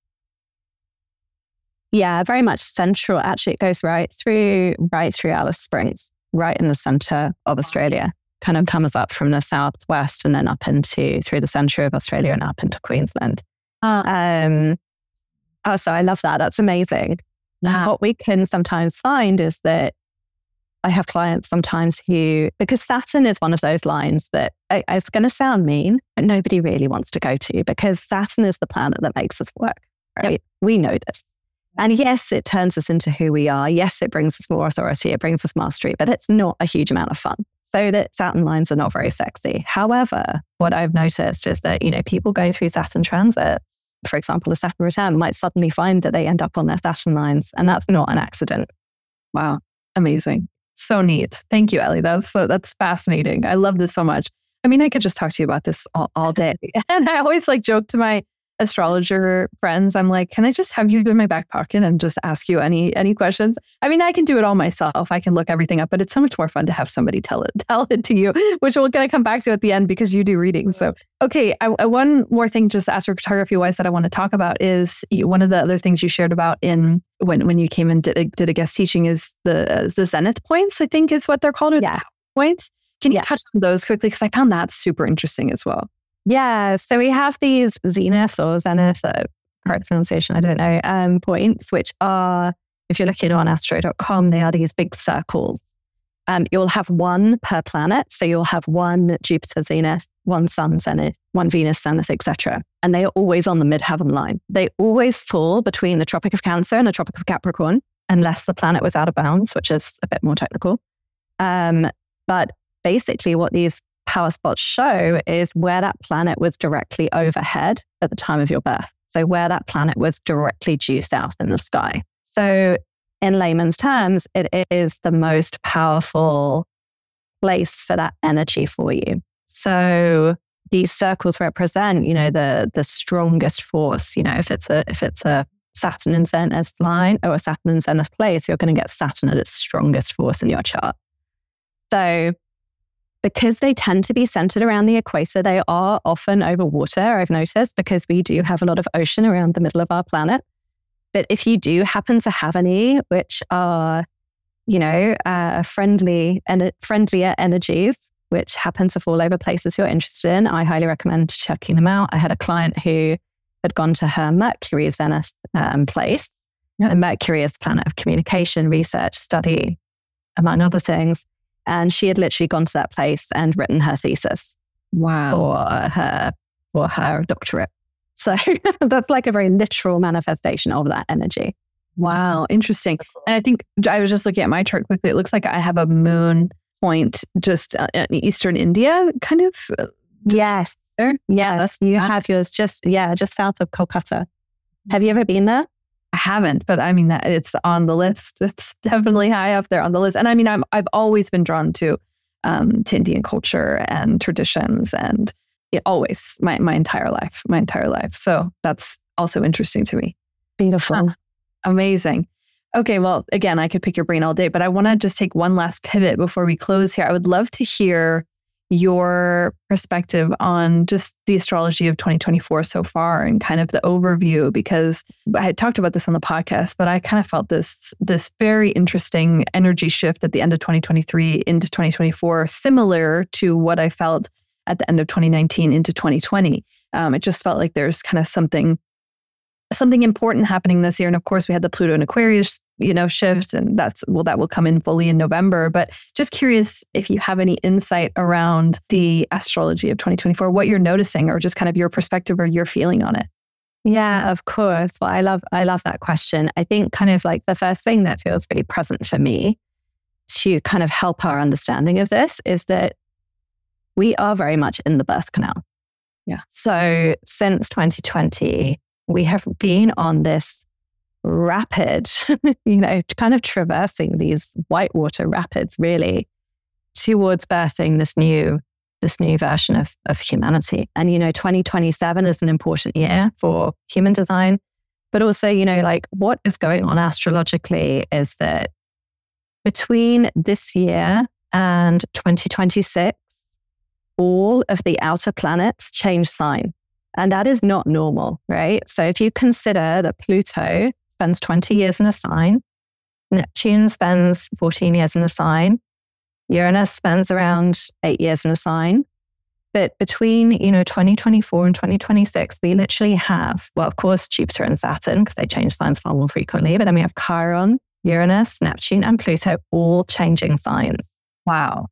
yeah, very much central. Actually, it goes right through right through Alice Springs, right in the center of Australia. Kind of comes up from the southwest and then up into through the center of Australia and up into Queensland.
Uh,
um Oh, so I love that. That's amazing.
Yeah.
What we can sometimes find is that I have clients sometimes who, because Saturn is one of those lines that I, it's going to sound mean, but nobody really wants to go to because Saturn is the planet that makes us work, right? Yep. We know this. And yes, it turns us into who we are. Yes, it brings us more authority. It brings us mastery, but it's not a huge amount of fun. So that Saturn lines are not very sexy. However, what I've noticed is that, you know, people go through Saturn transits, for example, the Saturn return, might suddenly find that they end up on their Saturn lines, and that's not an accident.
Wow. Amazing. So neat. Thank you, Ellie. That's so, that's fascinating. I love this so much. I mean, I could just talk to you about this all, all day. And I always like joke to my astrologer friends. I'm like, can I just have you in my back pocket and just ask you any any questions? I mean, I can do it all myself. I can look everything up, but it's so much more fun to have somebody tell it tell it to you, which we're going to come back to at the end because you do readings. So, okay, I, I, one more thing just astrocartography wise that I want to talk about is you, one of the other things you shared about in when when you came and did a, did a guest teaching is the uh, the zenith points, I think is what they're called, or
yeah.
the points. Can you
yeah.
touch on those quickly? Because I found that super interesting as well.
Yeah, so we have these zenith or zenith, uh, correct pronunciation, I don't know, um, points, which are, if you're looking on astro dot com, they are these big circles. Um, you'll have one per planet. So you'll have one Jupiter zenith, one Sun zenith, one Venus zenith, et cetera. And they are always on the midheaven line. They always fall between the Tropic of Cancer and the Tropic of Capricorn, unless the planet was out of bounds, which is a bit more technical. Um, but basically what these power spots show is where that planet was directly overhead at the time of your birth. So where that planet was directly due south in the sky. So in layman's terms, it is the most powerful place for that energy for you. So these circles represent, you know, the the strongest force. You know, if it's a if it's a Saturn in Zenith line or a Saturn in Zenith place, you're going to get Saturn at its strongest force in your chart. So because they tend to be centered around the equator, they are often over water, I've noticed, because we do have a lot of ocean around the middle of our planet. But if you do happen to have any which are, you know, uh, friendly and friendlier energies, which happen to fall over places you're interested in, I highly recommend checking them out. I had a client who had gone to her Mercury Zenith um, place. Yep. And Mercury is the planet of communication, research, study, among other things. And she had literally gone to that place and written her thesis.
Wow.
For her, for her doctorate. So that's like a very literal manifestation of that energy.
Wow. Interesting. And I think I was just looking at my chart quickly. It looks like I have a moon point just uh, in Eastern India, kind of.
Yes.
There.
Yes. You have yours just, yeah, just south of Kolkata. Have you ever been there?
I haven't, but I mean, that it's on the list. It's definitely high up there on the list. And I mean, I'm, I've always been drawn to, um, to Indian culture and traditions, and it always, my, my entire life, my entire life. So that's also interesting to me.
Beautiful.
Huh. Amazing. Okay. Well, again, I could pick your brain all day, but I want to just take one last pivot before we close here. I would love to hear your perspective on just the astrology of twenty twenty-four so far and kind of the overview, because I had talked about this on the podcast, but I kind of felt this, this very interesting energy shift at the end of twenty twenty-three into twenty twenty-four, similar to what I felt at the end of twenty nineteen into twenty twenty. Um, it just felt like there's kind of something, something important happening this year. And of course we had the Pluto and Aquarius, you know, shift, and that's, well, that will come in fully in November. But just curious if you have any insight around the astrology of twenty twenty-four, what you're noticing, or just kind of your perspective or your feeling on it.
Yeah, of course. Well, I love, I love that question. I think kind of like the first thing that feels really present for me to kind of help our understanding of this is that we are very much in the birth canal.
Yeah.
So since twenty twenty, we have been on this rapid, you know, kind of traversing these whitewater rapids really towards birthing this new, this new version of, of humanity. And, you know, twenty twenty-seven is an important year for human design, but also, you know, like what is going on astrologically is that between this year and twenty twenty-six, all of the outer planets change sign. And that is not normal, right? So if you consider that Pluto spends twenty years in a sign, Neptune spends fourteen years in a sign, Uranus spends around eight years in a sign. But between, you know, twenty twenty-four and twenty twenty-six, we literally have, well, of course, Jupiter and Saturn, because they change signs far more frequently, but then we have Chiron, Uranus, Neptune, and Pluto all changing signs.
Wow.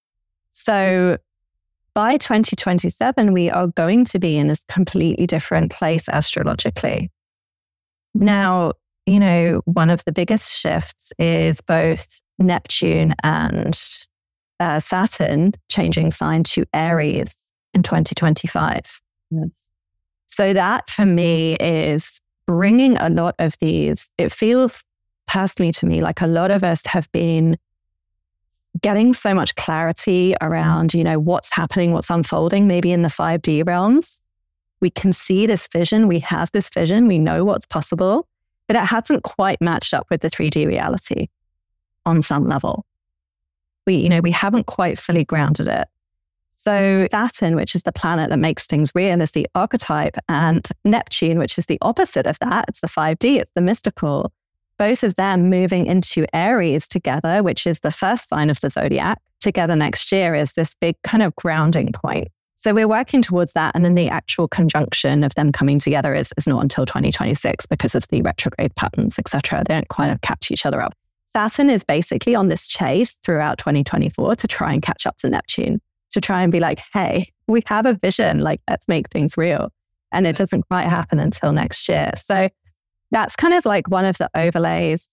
So by twenty twenty-seven, we are going to be in this completely different place astrologically. Now, you know, one of the biggest shifts is both Neptune and uh, Saturn changing sign to Aries in twenty twenty-five.
Yes.
So that for me is bringing a lot of these, it feels personally to me like a lot of us have been getting so much clarity around, you know, what's happening, what's unfolding, maybe in the five D realms. We can see this vision, we have this vision, we know what's possible, but it hasn't quite matched up with the three D reality on some level. We, you know, we haven't quite fully grounded it. So Saturn, which is the planet that makes things real, is the archetype, and Neptune, which is the opposite of that, it's the five D, it's the mystical. Both of them moving into Aries together, which is the first sign of the zodiac, together next year is this big kind of grounding point. So we're working towards that. And then the actual conjunction of them coming together is, is not until twenty twenty-six because of the retrograde patterns, et cetera. They don't quite catch each other up. Saturn is basically on this chase throughout twenty twenty-four to try and catch up to Neptune, to try and be like, hey, we have a vision, like let's make things real. And it doesn't quite happen until next year. So that's kind of like one of the overlays.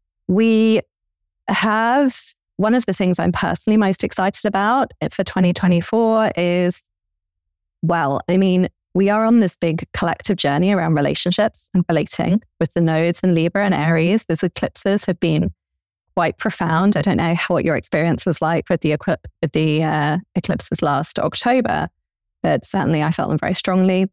We have, one of the things I'm personally most excited about for twenty twenty-four is, well, I mean, we are on this big collective journey around relationships and relating with the nodes in Libra and Aries. Those eclipses have been quite profound. I don't know what your experience was like with the, equi- the uh, eclipses last October, but certainly I felt them very strongly.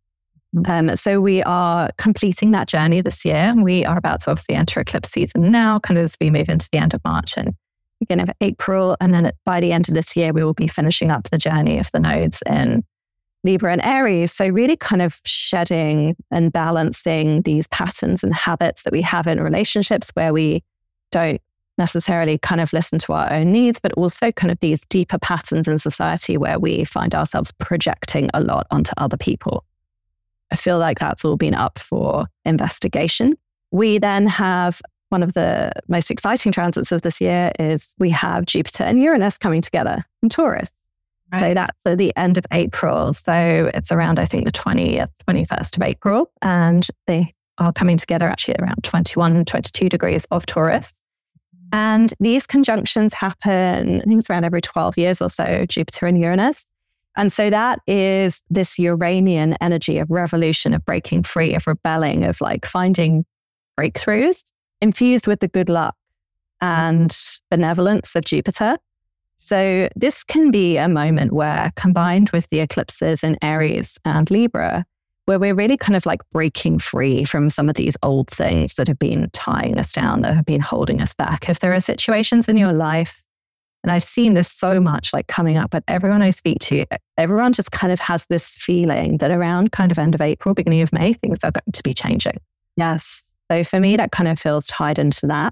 Um, so we are completing that journey this year. We are about to obviously enter eclipse season now, kind of as we move into the end of March and beginning of April. And then by the end of this year, we will be finishing up the journey of the nodes in Libra and Aries. So really kind of shedding and balancing these patterns and habits that we have in relationships where we don't necessarily kind of listen to our own needs, but also kind of these deeper patterns in society where we find ourselves projecting a lot onto other people. I feel like that's all been up for investigation. We then have one of the most exciting transits of this year is we have Jupiter and Uranus coming together in Taurus. Right. So that's at the end of April. So it's around, I think, the twentieth, twenty-first of April. And they are coming together actually at around twenty-one, twenty-two degrees of Taurus. And these conjunctions happen, I think it's around every twelve years or so, Jupiter and Uranus. And so that is this Uranian energy of revolution, of breaking free, of rebelling, of like finding breakthroughs, infused with the good luck and benevolence of Jupiter. So this can be a moment where, combined with the eclipses in Aries and Libra, where we're really kind of like breaking free from some of these old things that have been tying us down, that have been holding us back. If there are situations in your life, and I've seen this so much like coming up, but everyone I speak to, everyone just kind of has this feeling that around kind of end of April, beginning of May, things are going to be changing.
Yes.
So for me, that kind of feels tied into that.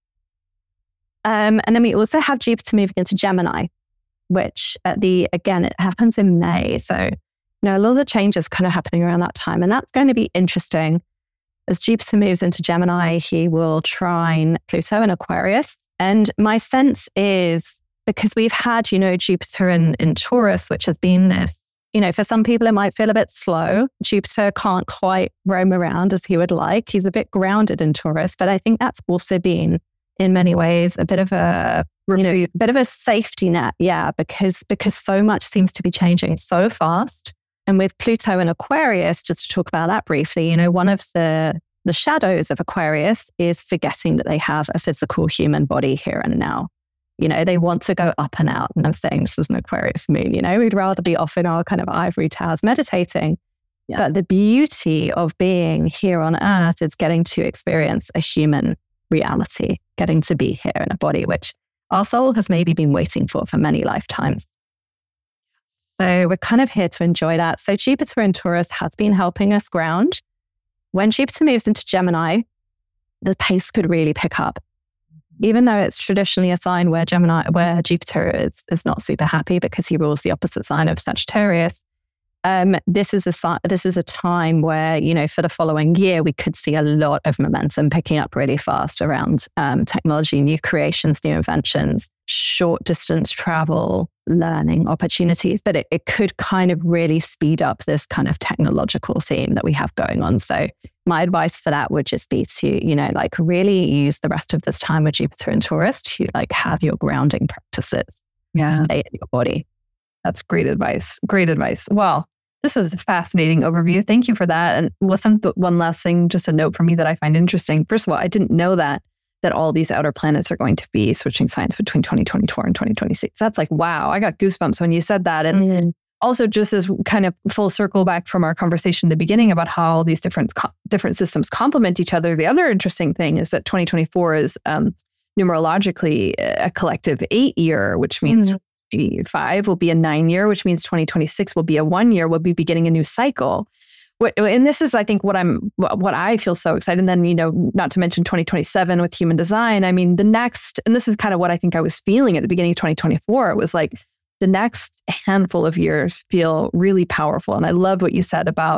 Um, and then we also have Jupiter moving into Gemini, which at the, again, it happens in May. So, you know, a lot of the changes kind of happening around that time. And that's going to be interesting. As Jupiter moves into Gemini, he will trine Pluto in Aquarius. And my sense is, because we've had, you know, Jupiter in, in Taurus, which has been this, you know, for some people it might feel a bit slow. Jupiter can't quite roam around as he would like. He's a bit grounded in Taurus, but I think that's also been, in many ways, a bit of a, you know, a bit of a safety net. Yeah, because because so much seems to be changing so fast. And with Pluto in Aquarius, just to talk about that briefly, you know, one of the the shadows of Aquarius is forgetting that they have a physical human body here and now. You know, they want to go up and out. And I'm saying this is an Aquarius moon, you know, we'd rather be off in our kind of ivory towers meditating. Yeah. But the beauty of being here on Earth is getting to experience a human reality, getting to be here in a body, which our soul has maybe been waiting for for many lifetimes. So we're kind of here to enjoy that. So Jupiter in Taurus has been helping us ground. When Jupiter moves into Gemini, the pace could really pick up. Even though it's traditionally a sign where Gemini, where Jupiter is, is not super happy because he rules the opposite sign of Sagittarius. Um, this is a this is a time where, you know, for the following year, we could see a lot of momentum picking up really fast around um, technology, new creations, new inventions, short distance travel, learning opportunities. But it, it could kind of really speed up this kind of technological theme that we have going on. So my advice for that would just be to, you know, like really use the rest of this time with Jupiter and Taurus to like have your grounding practices.
Yeah,
stay in your body.
That's great advice. Great advice. Well, this is a fascinating overview. Thank you for that. And wasn't the one last thing, just a note for me that I find interesting. First of all, I didn't know that that all these outer planets are going to be switching signs between twenty twenty-four and twenty twenty-six. That's like, wow, I got goosebumps when you said that. And mm-hmm. also just as kind of full circle back from our conversation at the beginning about how these different, different systems complement each other. The other interesting thing is that twenty twenty-four is um, numerologically a collective eight year, which means mm-hmm. Five will be a nine year, which means twenty twenty-six will be a one year. We'll be beginning a new cycle. And this is, I think, what I'm, what I feel so excited. And then, you know, not to mention twenty twenty-seven with human design. I mean, the next, and this is kind of what I think I was feeling at the beginning of twenty twenty-four. It was like the next handful of years feel really powerful. And I love what you said about,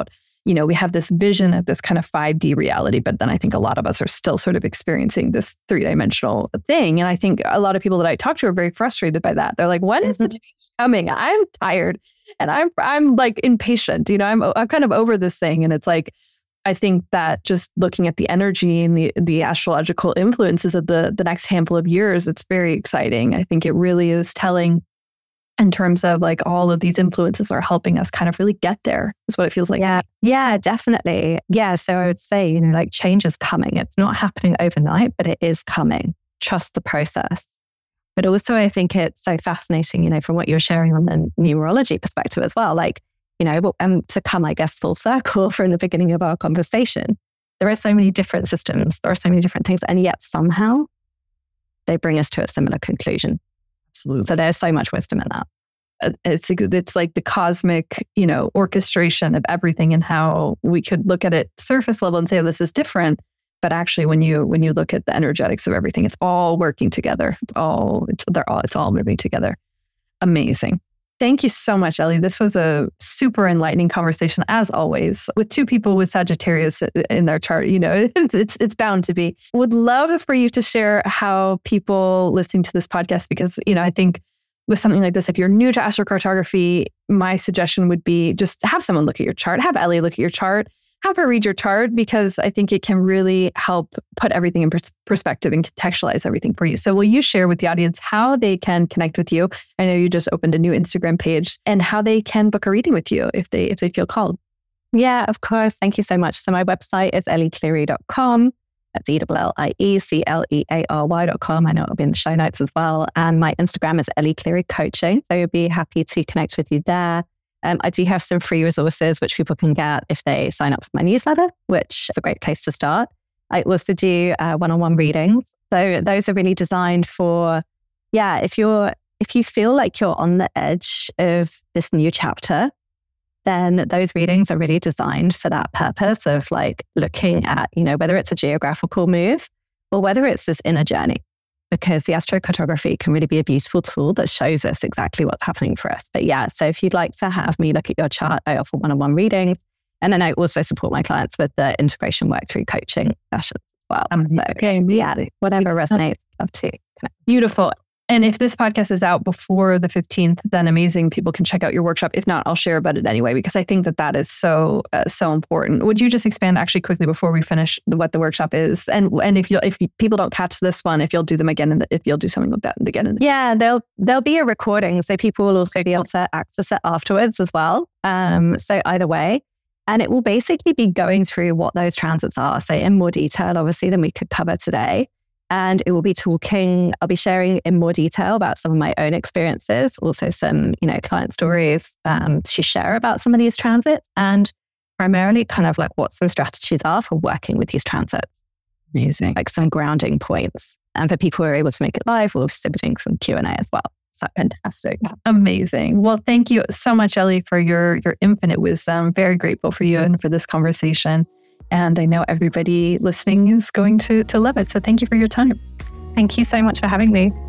you know, we have this vision of this kind of five D reality, but then I think a lot of us are still sort of experiencing this three-dimensional thing. And I think a lot of people that I talk to are very frustrated by that. They're like, when is the change coming? I'm tired and I'm I'm like impatient. You know, I'm I'm kind of over this thing. And it's like, I think that just looking at the energy and the the astrological influences of the the next handful of years, it's very exciting. I think it really is telling in terms of like all of these influences are helping us kind of really get there, is what it feels like.
Yeah, yeah, definitely. Yeah. So I would say, you know, like change is coming. It's not happening overnight, but it is coming. Trust the process. But also I think it's so fascinating, you know, from what you're sharing on the numerology perspective as well. Like, you know, um, to come, I guess, full circle from the beginning of our conversation, there are so many different systems. There are so many different things. And yet somehow they bring us to a similar conclusion.
Absolutely.
So there's so much wisdom in that.
It's it's like the cosmic, you know, orchestration of everything, and how we could look at it surface level and say, oh, this is different. But actually, when you when you look at the energetics of everything, it's all working together. It's all it's they're all it's all moving together. Amazing. Thank you so much, Ellie. This was a super enlightening conversation, as always, with two people with Sagittarius in their chart. You know, it's it's, it's bound to be. Would love for you to share how people listening to this podcast, because, you know, I think with something like this, if you're new to astrocartography, my suggestion would be just have someone look at your chart, have Ellie look at your chart, have her read your chart, because I think it can really help put everything in pers- perspective and contextualize everything for you. So will you share with the audience how they can connect with you? I know you just opened a new Instagram page, and how they can book a reading with you if they if they feel called.
Yeah, of course. Thank you so much. So my website is ellie cleary dot com. That's E L L I E C L E A R Y dot com. I know it'll be in the show notes as well. And my Instagram is Ellie Cleary Coaching. So you'll be happy to connect with you there. Um, I do have some free resources which people can get if they sign up for my newsletter, which is a great place to start. I also do uh, one-on-one readings. So those are really designed for, yeah, if you're if you feel like you're on the edge of this new chapter, then those readings are really designed for that purpose of like looking at, you know, whether it's a geographical move or whether it's this inner journey, because the astrocartography can really be a beautiful tool that shows us exactly what's happening for us. But yeah, so if you'd like to have me look at your chart, I offer one-on-one readings. And then I also support my clients with the integration work through coaching sessions as well.
Um,
so,
okay,
yeah, whatever resonates, love to connect.
Beautiful. And if this podcast is out before the fifteenth, then amazing. People can check out your workshop. If not, I'll share about it anyway, because I think that that is so, uh, so important. Would you just expand actually quickly before we finish what the workshop is? And and if you if you, people don't catch this one, if you'll do them again, and if you'll do something like that again. In the
yeah, there'll, there'll be a recording. So people will also be able to access it afterwards as well. Um, so either way. And it will basically be going through what those transits are. So in more detail, obviously, than we could cover today. And it will be talking, I'll be sharing in more detail about some of my own experiences, also some, you know, client stories um, to share about some of these transits, and primarily kind of like what some strategies are for working with these transits.
Amazing.
Like some grounding points. And for people who are able to make it live, we'll be doing some Q and A as well. So
fantastic. Amazing. Well, thank you so much, Ellie, for your, your infinite wisdom. Very grateful for you and for this conversation. And I know everybody listening is going to, to love it. So thank you for your time.
Thank you so much for having me.